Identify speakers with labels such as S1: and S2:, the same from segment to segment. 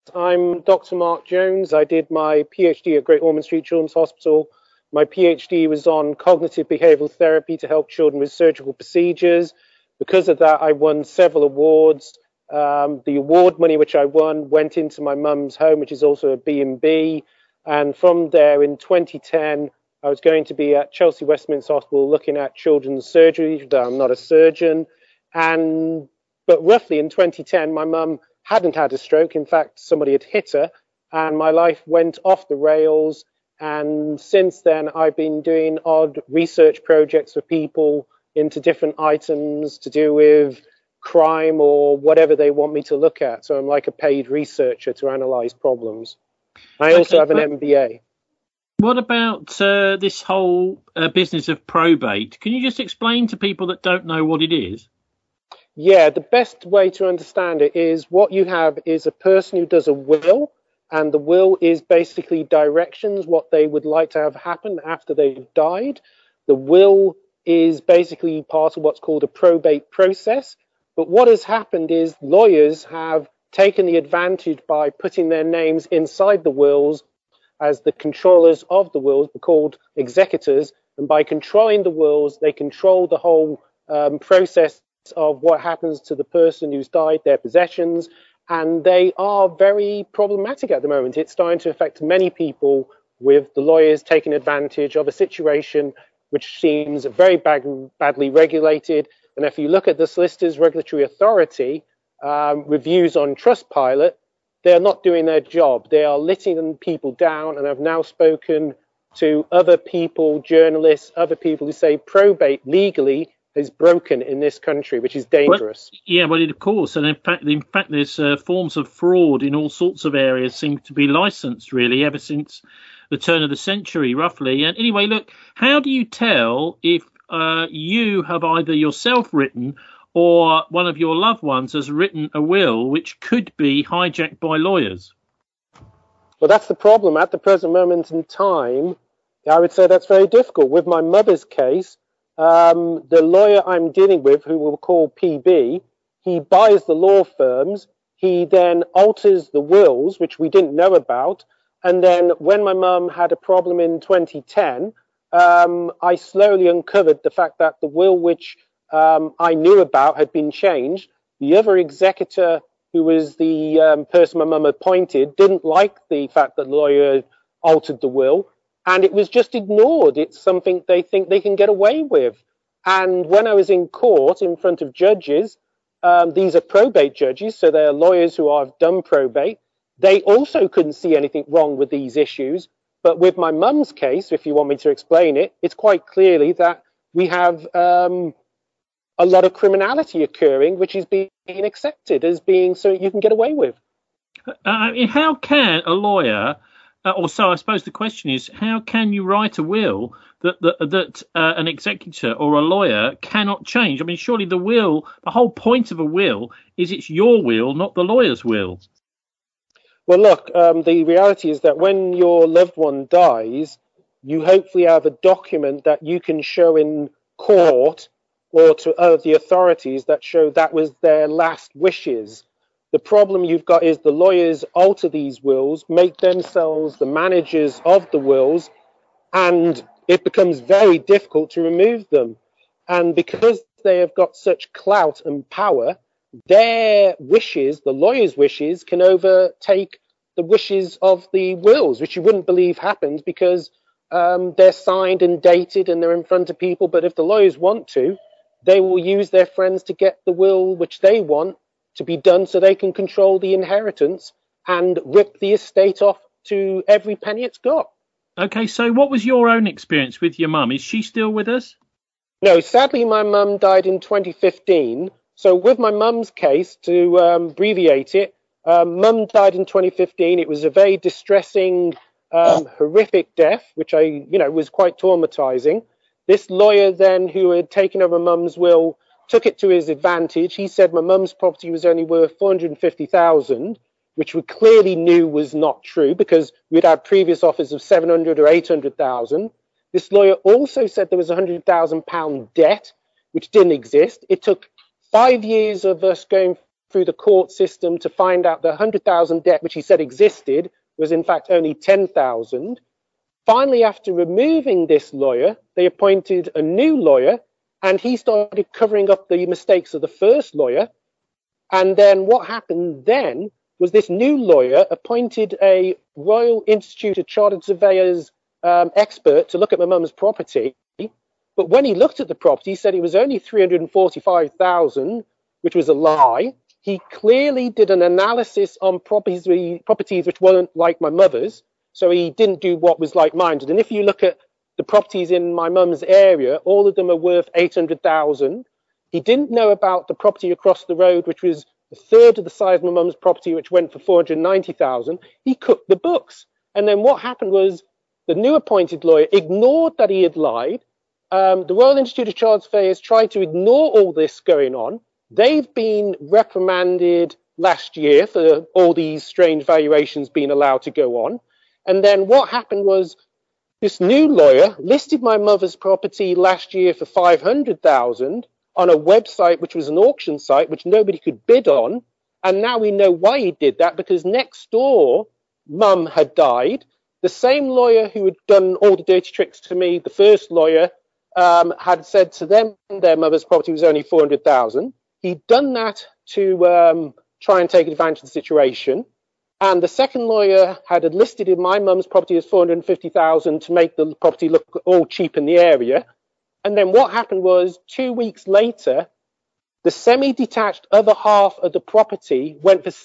S1: I'm Dr. Mark Jones. I did my PhD at Great Ormond Street Children's Hospital. My PhD was on cognitive behavioral therapy to help children with surgical procedures. Because of that, I won several awards. The award money which I won went into my mum's home, which is also a B&B. And from there, in 2010, I was going to be at Chelsea Westminster Hospital looking at children's surgery. I'm not a surgeon. But roughly in 2010, my mum hadn't had a stroke. In fact, somebody had hit her, and my life went off the rails. And since then, I've been doing odd research projects for people into different items to do with crime or whatever they want me to look at. So I'm like a paid researcher to analyze problems. I also have an MBA.
S2: What about this whole business of probate? Can you just explain to people that don't know what it is?
S1: Yeah, the best way to understand it is what you have is a person who does a will, and the will is basically directions, what they would like to have happen after they've died. The will is basically part of what's called a probate process. But what has happened is lawyers have taken the advantage by putting their names inside the wills as the controllers of the wills, called executors. And by controlling the wills, they control the whole process of what happens to the person who's died, their possessions, and they are very problematic at the moment. It's starting to affect many people, with the lawyers taking advantage of a situation which seems very badly regulated. And if you look at the Solicitors Regulatory Authority reviews on Trustpilot, they're not doing their job. They are letting people down, and I've now spoken to other people, journalists, other people who say probate legally is broken in this country, which is dangerous.
S2: Well, of course, and in fact, there's forms of fraud in all sorts of areas seem to be licensed really ever since the turn of the century, roughly. And anyway, look, how do you tell if you have either yourself written or one of your loved ones has written a will which could be hijacked by lawyers?
S1: Well, that's the problem at the present moment in time. I would say that's very difficult. With my mother's case, the lawyer I'm dealing with, who we'll call PB, he buys the law firms. He then alters the wills, which we didn't know about. And then when my mum had a problem in 2010, I slowly uncovered the fact that the will which I knew about had been changed. The other executor, who was the person my mum appointed, didn't like the fact that the lawyer altered the will. And it was just ignored. It's something they think they can get away with. And when I was in court in front of judges, these are probate judges, so they're lawyers who have done probate. They also couldn't see anything wrong with these issues. But with my mum's case, if you want me to explain it, it's quite clearly that we have a lot of criminality occurring, which is being accepted as being so you can get away with.
S2: How can a lawyer... I suppose the question is, how can you write a will that an executor or a lawyer cannot change? I mean, surely the whole point of a will is it's your will, not the lawyer's will.
S1: Well, look, the reality is that when your loved one dies, you hopefully have a document that you can show in court or to the authorities that show that was their last wishes. The problem you've got is the lawyers alter these wills, make themselves the managers of the wills, and it becomes very difficult to remove them. And because they have got such clout and power, their wishes, the lawyers' wishes, can overtake the wishes of the wills, which you wouldn't believe happens because they're signed and dated and they're in front of people. But if the lawyers want to, they will use their friends to get the will which they want to be done so they can control the inheritance and rip the estate off to every penny it's got.
S2: Okay, so what was your own experience with your mum? Is she still with us?
S1: No, sadly, my mum died in 2015. So with my mum's case, to abbreviate it, mum died in 2015. It was a very distressing, horrific death, which was quite traumatizing. This lawyer then, who had taken over mum's will, took it to his advantage. He said my mum's property was only worth $450,000, which we clearly knew was not true because we'd had previous offers of $700,000 or $800,000. This lawyer also said there was £100,000 debt, which didn't exist. It took 5 years of us going through the court system to find out the 100,000 debt, which he said existed, was in fact only 10,000. Finally, after removing this lawyer, they appointed a new lawyer, and he started covering up the mistakes of the first lawyer. And then what happened then was this new lawyer appointed a Royal Institute of Chartered Surveyors expert to look at my mum's property. But when he looked at the property, he said it was only 345,000, which was a lie. He clearly did an analysis on properties which weren't like my mother's. So he didn't do what was like-minded. And if you look at the properties in my mum's area, all of them are worth 800,000. He didn't know about the property across the road, which was a third of the size of my mum's property, which went for 490,000. He cooked the books. And then what happened was the new appointed lawyer ignored that he had lied. The Royal Institute of Chartered Surveyors tried to ignore all this going on. They've been reprimanded last year for all these strange valuations being allowed to go on. And then what happened was this new lawyer listed my mother's property last year for 500,000 on a website which was an auction site which nobody could bid on. And now we know why he did that, because next door, mum had died. The same lawyer who had done all the dirty tricks to me, the first lawyer, had said to them their mother's property was only 400,000. He'd done that to try and take advantage of the situation. And the second lawyer had listed in my mum's property as 450,000 to make the property look all cheap in the area. And then what happened was 2 weeks later, the semi-detached other half of the property went for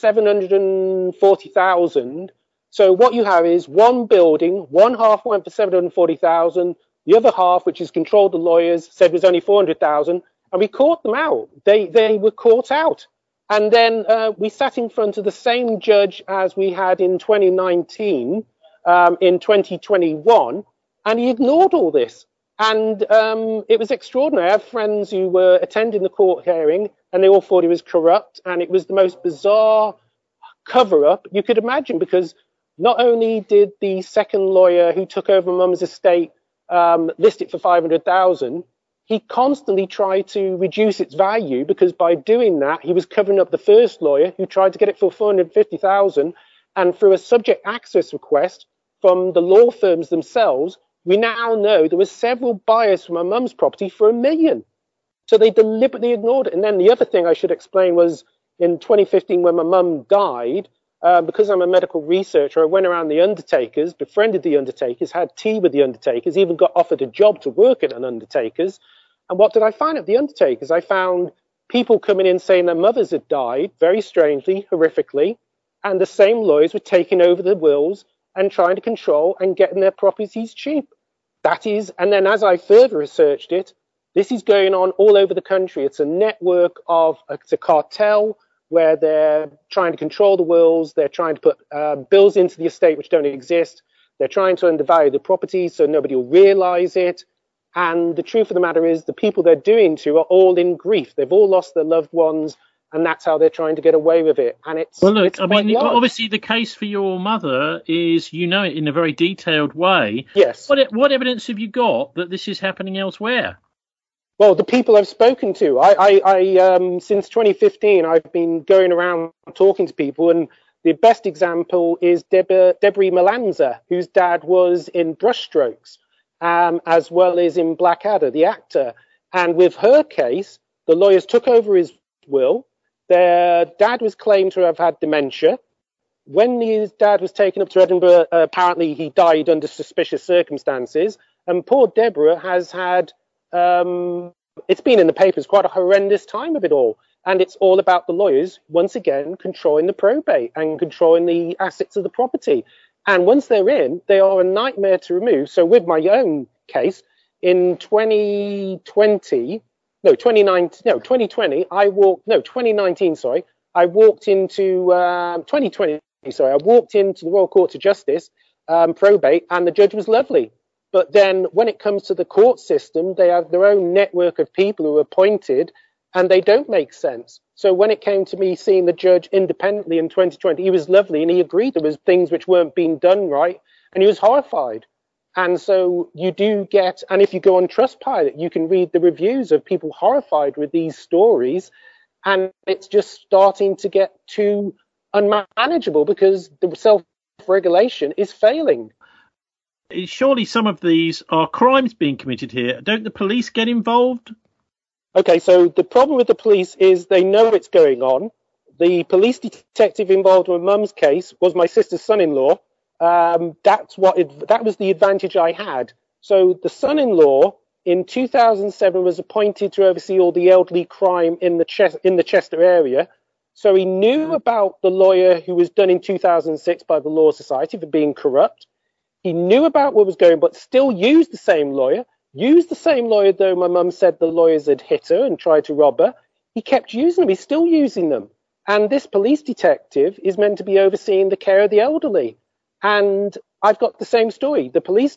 S1: 740,000. So what you have is one building, one half went for 740,000. The other half, which is controlled the lawyers, said was only 400,000. And we caught them out. They were caught out. And then we sat in front of the same judge as we had in 2019, in 2021, and he ignored all this. And it was extraordinary. I have friends who were attending the court hearing, and they all thought he was corrupt. And it was the most bizarre cover-up you could imagine, because not only did the second lawyer who took over mum's estate list it for 500,000, he constantly tried to reduce its value, because by doing that, he was covering up the first lawyer who tried to get it for 450,000. And through a subject access request from the law firms themselves, we now know there were several buyers for my mum's property for $1 million. So they deliberately ignored it. And then the other thing I should explain was in 2015, when my mum died, because I'm a medical researcher, I went around the undertakers, befriended the undertakers, had tea with the undertakers, even got offered a job to work at an undertaker's. And what did I find at the undertakers? I found people coming in saying their mothers had died, very strangely, horrifically, and the same lawyers were taking over the wills and trying to control and getting their properties cheap. That is, and then as I further researched it, this is going on all over the country. It's a network it's a cartel where they're trying to control the wills, they're trying to put bills into the estate which don't exist, they're trying to undervalue the property so nobody will realize it. And the truth of the matter is the people they're doing to are all in grief. They've all lost their loved ones, and that's how they're trying to get away with it. And
S2: well, look, I mean, obviously the case for your mother is, you know it in a very detailed way.
S1: Yes.
S2: What evidence have you got that this is happening elsewhere?
S1: Well, the people I've spoken to, I since 2015, I've been going around talking to people, and the best example is Deborah Melanza, whose dad was in Brushstrokes, as well as in Blackadder, the actor. And with her case, the lawyers took over his will. Their dad was claimed to have had dementia. When his dad was taken up to Edinburgh, apparently he died under suspicious circumstances. And poor Deborah has had, it's been in the papers, quite a horrendous time of it all. And it's all about the lawyers, once again, controlling the probate and controlling the assets of the property. And once they're in, they are a nightmare to remove. So with my own case, in 2019, I walked into 2020, I walked into the Royal Court of Justice, probate, and the judge was lovely. But then when it comes to the court system, they have their own network of people who are appointed, and they don't make sense. So when it came to me seeing the judge independently in 2020, he was lovely and he agreed there was things which weren't being done right, and he was horrified. And so you do get, and if you go on Trustpilot, you can read the reviews of people horrified with these stories. and it's just starting to get too unmanageable because the self-regulation is failing.
S2: Surely some of these are crimes being committed here. Don't the police get involved?
S1: Okay, so the problem with the police is they know it's going on. The police detective involved in my mum's case was my sister's son-in-law. That was the advantage I had. So the son-in-law in 2007 was appointed to oversee all the elderly crime in the Chester area. So he knew about the lawyer who was done in 2006 by the Law Society for being corrupt. He knew about what was going on, but still used the same lawyer. Though my mum said the lawyers had hit her and tried to rob her. He kept using them. He's still using them. And this police detective is meant to be overseeing the care of the elderly. And I've got the same story. The police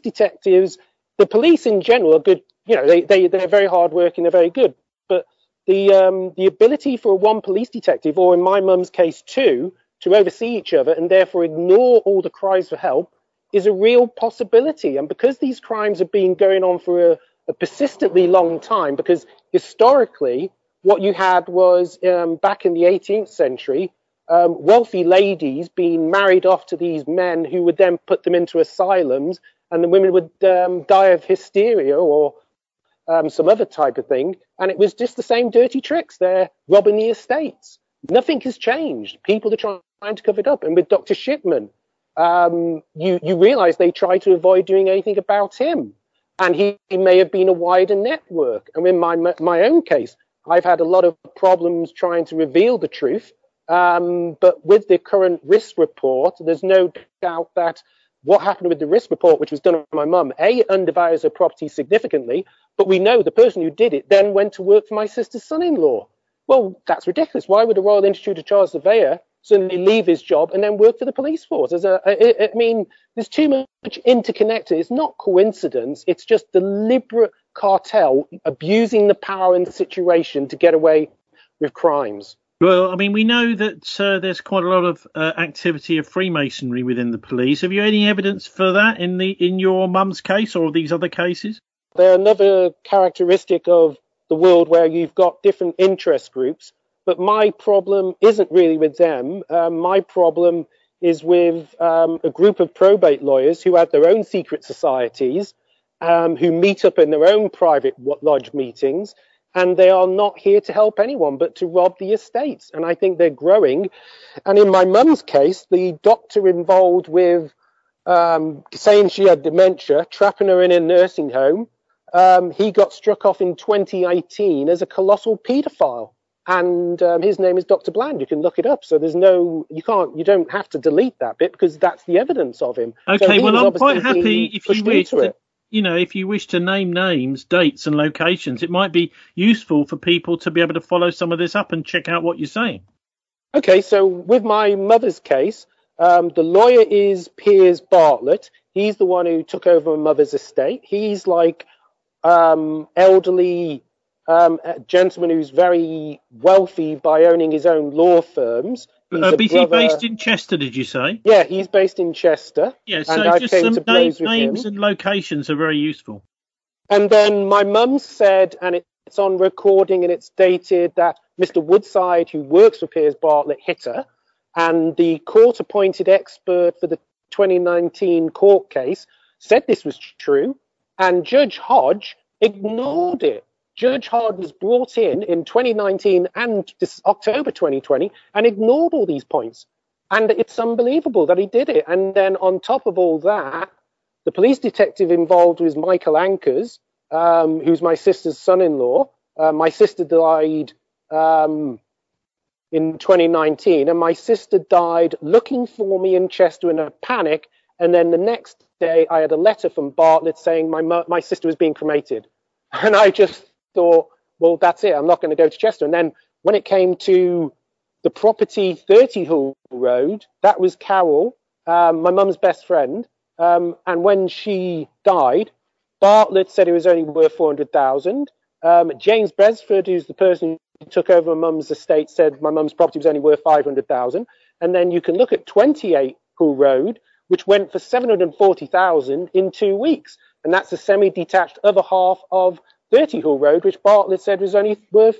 S1: in general are good. You know, they're very hardworking. They're very good. But the ability for one police detective, or in my mum's case two, to oversee each other and therefore ignore all the cries for help is a real possibility. And because these crimes have been going on for a persistently long time, because historically what you had was back in the 18th century, wealthy ladies being married off to these men who would then put them into asylums, and the women would die of hysteria or some other type of thing. And it was just the same dirty tricks. They're robbing the estates. Nothing has changed. People are trying to cover it up. And with Dr. Shipman, you realize they try to avoid doing anything about him. And he may have been a wider network. And in my own case, I've had a lot of problems trying to reveal the truth. But with the current risk report, there's no doubt that what happened with the risk report, which was done on my mum, undervalues her property significantly. But we know the person who did it then went to work for my sister's son-in-law. Well, that's ridiculous. Why would a Royal Institute of Charles Surveyor suddenly leave his job and then work for the police force? I mean, there's too much interconnected. It's not coincidence. It's just deliberate cartel abusing the power in the situation to get away with crimes.
S2: Well, I mean, we know that there's quite a lot of activity of Freemasonry within the police. Have you any evidence for that in your mum's case or these other cases?
S1: They're another characteristic of the world where you've got different interest groups. But my problem isn't really with them. My problem is with a group of probate lawyers who have their own secret societies, who meet up in their own private lodge meetings, and they are not here to help anyone but to rob the estates. And I think they're growing. And in my mum's case, the doctor involved with saying she had dementia, trapping her in a nursing home, he got struck off in 2018 as a colossal paedophile. And his name is Dr. Bland. You can look it up. So you don't have to delete that bit because that's the evidence of him.
S2: Okay, well, I'm quite happy if you wish to name names, dates and locations. It might be useful for people to be able to follow some of this up and check out what you're saying.
S1: Okay, so with my mother's case, the lawyer is Piers Bartlett. He's the one who took over my mother's estate. He's like elderly gentleman who's very wealthy by owning his own law firms.
S2: Is he based in Chester, did you say?
S1: Yeah, he's based in Chester.
S2: Yeah, so just some names and locations are very useful.
S1: And then my mum said, and it's on recording and it's dated, that Mr. Woodside, who works for Piers Bartlett, hit her. And the court-appointed expert for the 2019 court case said this was true. And Judge Hodge ignored it. Judge Hodge was brought in 2019 and this October 2020 and ignored all these points. And it's unbelievable that he did it. And then on top of all that, the police detective involved was Michael Ankers, who's my sister's son-in-law. My sister died in 2019, and my sister died looking for me in Chester in a panic. And then the next day, I had a letter from Bartlett saying my sister was being cremated. And I just thought, well, that's it. I'm not going to go to Chester. And then when it came to the property 30 Hull Road, that was Carol, my mum's best friend. And when she died, Bartlett said it was only worth 400,000. James Bresford, who's the person who took over my mum's estate, said my mum's property was only worth 500,000. And then you can look at 28 Hull Road, which went for 740,000 in 2 weeks. And that's a semi-detached other half of 30 Hull Road, which Bartlett said was only worth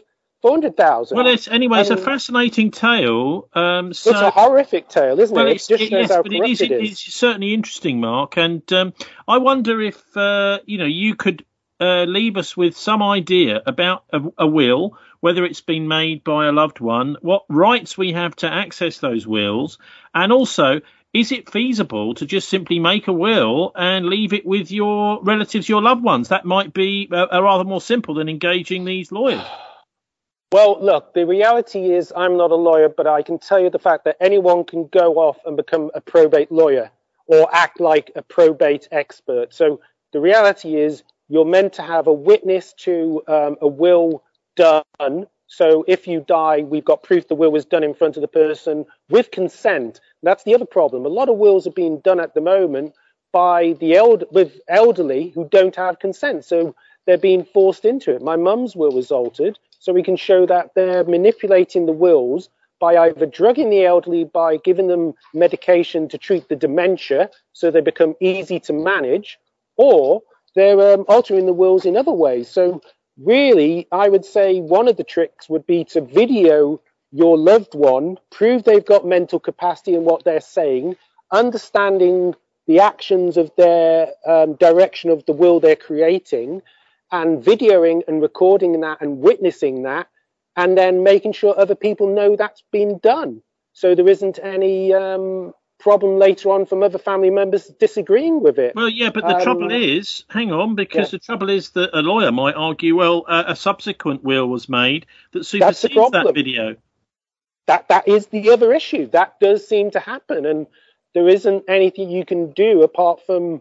S1: 400,000.
S2: Well, it's a fascinating tale.
S1: It's a horrific tale, isn't it? It just shows how corrupt it is.
S2: It's certainly interesting, Mark. And I wonder if you could leave us with some idea about a will, whether it's been made by a loved one, what rights we have to access those wills, and also, is it feasible to just simply make a will and leave it with your relatives, your loved ones? That might be a rather more simple than engaging these lawyers.
S1: Well, look, the reality is I'm not a lawyer, but I can tell you the fact that anyone can go off and become a probate lawyer or act like a probate expert. So the reality is you're meant to have a witness to a will done. So if you die, we've got proof the will was done in front of the person with consent. That's the other problem. A lot of wills are being done at the moment by the elderly who don't have consent. So they're being forced into it. My mum's will was altered. So we can show that they're manipulating the wills by either drugging the elderly, by giving them medication to treat the dementia so they become easy to manage, or they're altering the wills in other ways. So really, I would say one of the tricks would be to video your loved one, prove they've got mental capacity in what they're saying, understanding the actions of their direction of the will they're creating, and videoing and recording that and witnessing that, and then making sure other people know that's been done. So there isn't any problem later on from other family members disagreeing with it.
S2: Well, yeah, but the trouble is, hang on, because the trouble is that a lawyer might argue, well, a subsequent will was made that supersedes that video.
S1: That is the other issue. That does seem to happen, and there isn't anything you can do apart from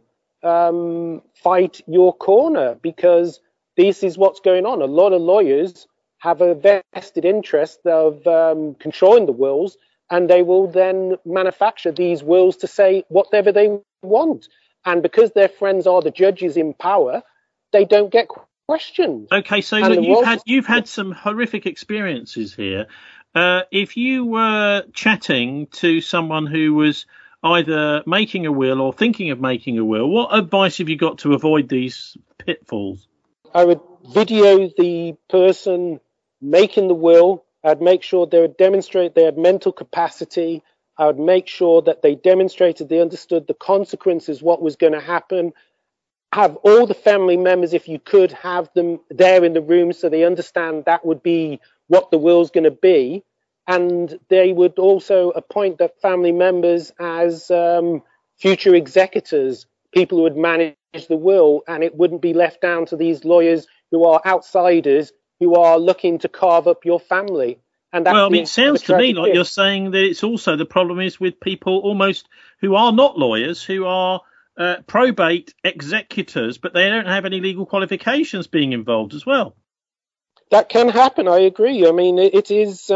S1: fight your corner, because this is what's going on. A lot of lawyers have a vested interest of controlling the wills, and they will then manufacture these wills to say whatever they want. And because their friends are the judges in power, they don't get questioned.
S2: Okay, so look, you've had some horrific experiences here. If you were chatting to someone who was either making a will or thinking of making a will, what advice have you got to avoid these pitfalls?
S1: I would video the person making the will. I'd make sure they would demonstrate they had mental capacity. I would make sure that they demonstrated they understood the consequences, what was going to happen. Have all the family members, if you could, have them there in the room so they understand that would be what the will's going to be. And they would also appoint the family members as future executors, people who would manage the will, and it wouldn't be left down to these lawyers who are outsiders who are looking to carve up your family. And
S2: it sounds to me like you're saying that it's also the problem is with people almost who are not lawyers, who are probate executors, but they don't have any legal qualifications being involved as well.
S1: That can happen. I agree. I mean, it is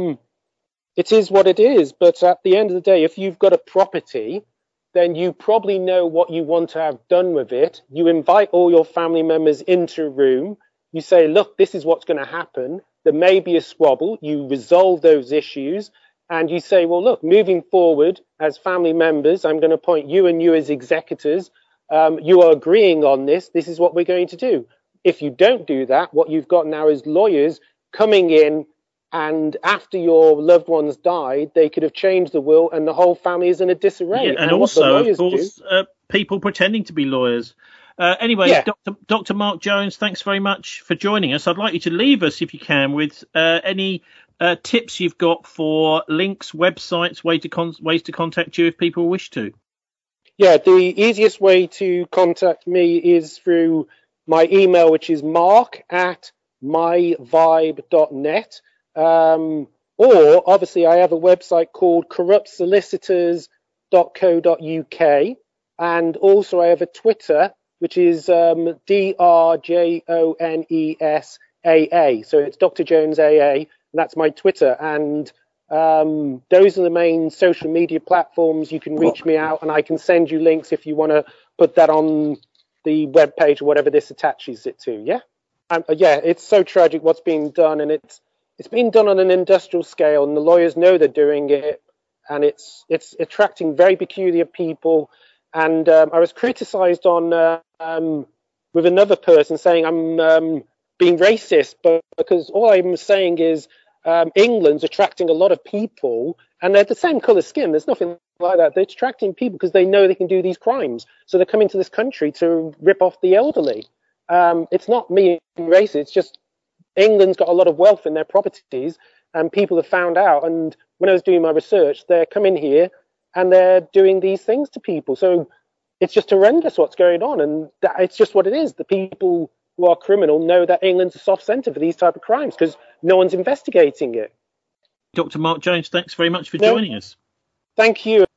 S1: what it is. But at the end of the day, if you've got a property, then you probably know what you want to have done with it. You invite all your family members into a room. You say, look, this is what's going to happen. There may be a squabble. You resolve those issues. And you say, well, look, moving forward as family members, I'm going to appoint you and you as executors. You are agreeing on this. This is what we're going to do. If you don't do that, what you've got now is lawyers coming in, and after your loved ones died, they could have changed the will and the whole family is in a disarray.
S2: Yeah, and also, of course, people pretending to be lawyers. Anyway, Dr. Mark Jones, thanks very much for joining us. I'd like you to leave us, if you can, with any tips you've got for links, websites, ways to contact you if people wish to.
S1: Yeah, the easiest way to contact me is through my email, which is mark@myvibe.net. Or obviously I have a website called corruptsolicitors.co.uk, and also I have a Twitter, which is DRJONESAA. So it's Dr. Jones AA, and that's my Twitter. And those are the main social media platforms. You can reach me out, and I can send you links if you want to put that on the web page or whatever this attaches it to. Yeah, it's so tragic what's being done, and it's being done on an industrial scale, and the lawyers know they're doing it, and it's attracting very peculiar people. And I was criticised on with another person saying I'm being racist, but because all I'm saying is England's attracting a lot of people, and they're the same colour skin. There's nothing like that. They're attracting people because they know they can do these crimes. So they're coming to this country to rip off the elderly. It's not me being racist. It's just England's got a lot of wealth in their properties, and people have found out. And when I was doing my research, they're coming here and they're doing these things to people. So it's just horrendous what's going on, and it's just what it is. The people who are criminal know that England's a soft centre for these type of crimes because no one's investigating it.
S2: Dr. Mark Jones, thanks very much for joining us.
S1: Thank you.